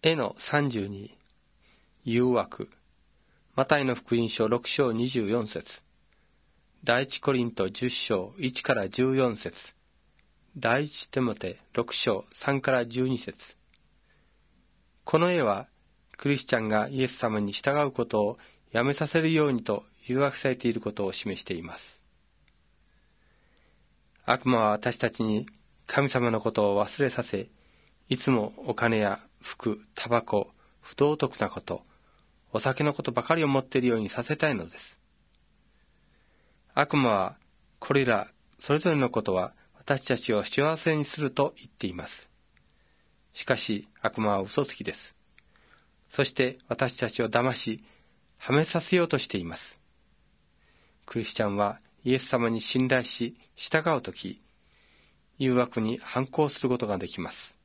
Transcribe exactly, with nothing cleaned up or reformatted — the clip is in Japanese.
絵のさんじゅうに、誘惑。マタイの福音書ろく章にじゅうよん節。第一コリントじゅっ章いちからじゅうよん節。第一テモテろく章さんからじゅうに節。この絵は、クリスチャンがイエス様に従うことをやめさせるようにと誘惑されていることを示しています。悪魔は私たちに神様のことを忘れさせ、いつもお金や服、タバコ、不道徳なこと、お酒のことばかりを持っているようにさせたいのです。悪魔はこれらそれぞれのことは私たちを幸せにすると言っています。しかし悪魔は嘘つきです。そして私たちを騙し、はめさせようとしています。クリスチャンはイエス様に信頼し従うとき、誘惑に反抗することができます。